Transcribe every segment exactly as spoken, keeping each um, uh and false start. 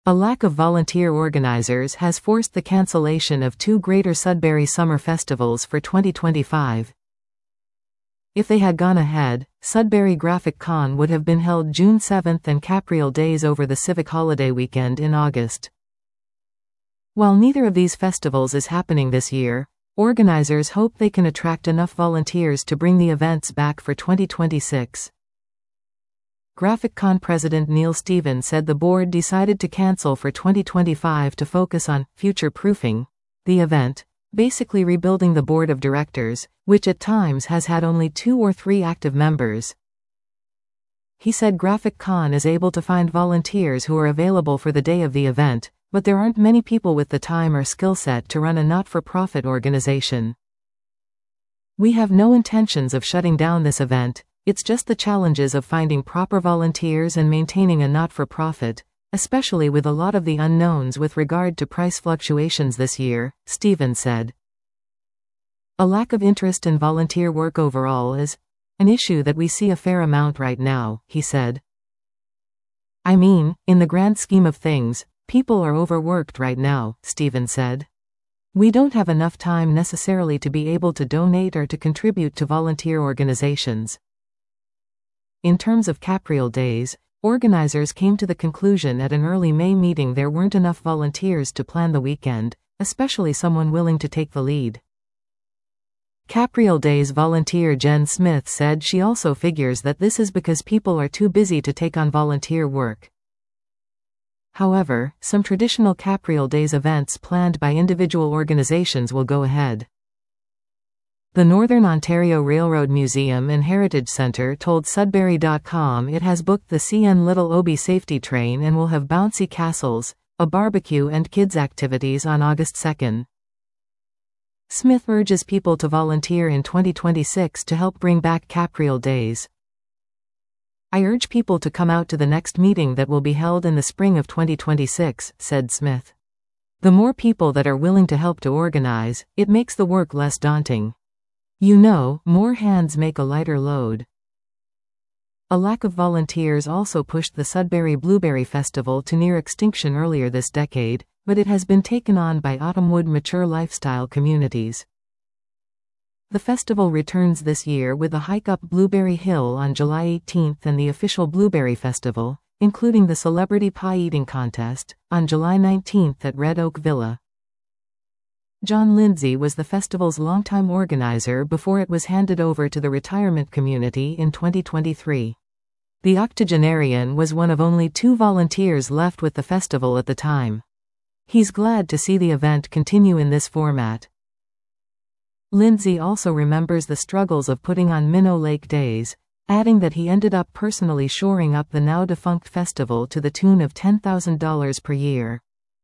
A lack of volunteer organizers has forced the cancellation of two Greater Sudbury Summer Festivals for twenty twenty-five. If they had gone ahead, Sudbury Graphic Con would have been held June seventh and Capriole Days over the civic holiday weekend in August. While neither of these festivals is happening this year, organizers hope they can attract enough volunteers to bring the events back for twenty twenty-six. GraphicCon President Neil Stevens said the board decided to cancel for twenty twenty-five to focus on future-proofing the event, basically rebuilding the board of directors, which at times has had only two or three active members. He said GraphicCon is able to find volunteers who are available for the day of the event, but there aren't many people with the time or skill set to run a not-for-profit organization. We have no intentions of shutting down this event. It's just the challenges of finding proper volunteers and maintaining a not-for-profit, especially with a lot of the unknowns with regard to price fluctuations this year, Stevens said. A lack of interest in volunteer work overall is an issue that we see a fair amount right now, he said. I mean, in the grand scheme of things, people are overworked right now, Stevens said. We don't have enough time necessarily to be able to donate or to contribute to volunteer organizations. In terms of Capriole Days, organizers came to the conclusion at an early May meeting there weren't enough volunteers to plan the weekend, especially someone willing to take the lead. Capriole Days volunteer Jen Smith said she also figures that this is because people are too busy to take on volunteer work. However, some traditional Capriole Days events planned by individual organizations will go ahead. The Northern Ontario Railroad Museum and Heritage Centre told Sudbury dot com it has booked the C N Little Obi safety train and will have bouncy castles, a barbecue and kids activities on August second. Smith urges people to volunteer in twenty twenty-six to help bring back Capriole Days. I urge people to come out to the next meeting that will be held in the spring of twenty twenty-six, said Smith. The more people that are willing to help to organize, it makes the work less daunting. You know, more hands make a lighter load. A lack of volunteers also pushed the Sudbury Blueberry Festival to near extinction earlier this decade, but it has been taken on by Autumnwood mature lifestyle communities. The festival returns this year with a hike up Blueberry Hill on July eighteenth and the official Blueberry Festival, including the Celebrity Pie Eating Contest, on July nineteenth at Red Oak Villa. John Lindsay was the festival's longtime organizer before it was handed over to the retirement community in twenty twenty-three. The octogenarian was one of only two volunteers left with the festival at the time. He's glad to see the event continue in this format. Lindsay also remembers the struggles of putting on Minnow Lake Days, adding that he ended up personally shoring up the now-defunct festival to the tune of ten thousand dollars per year.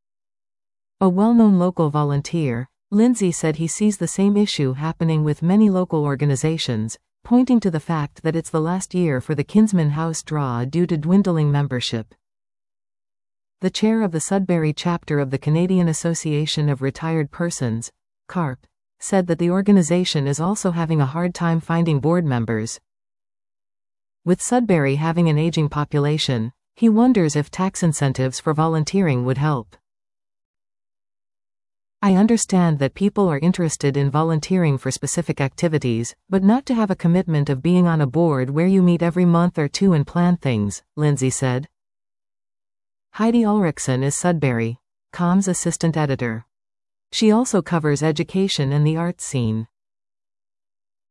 A well-known local volunteer, Lindsay said he sees the same issue happening with many local organizations, pointing to the fact that it's the last year for the Kinsman House draw due to dwindling membership. The chair of the Sudbury chapter of the Canadian Association of Retired Persons, C A R P, said that the organization is also having a hard time finding board members. With Sudbury having an aging population, he wonders if tax incentives for volunteering would help. I understand that people are interested in volunteering for specific activities, but not to have a commitment of being on a board where you meet every month or two and plan things, Lindsay said. Heidi Ulrichsen is Sudbury dot com's assistant editor. She also covers education and the arts scene.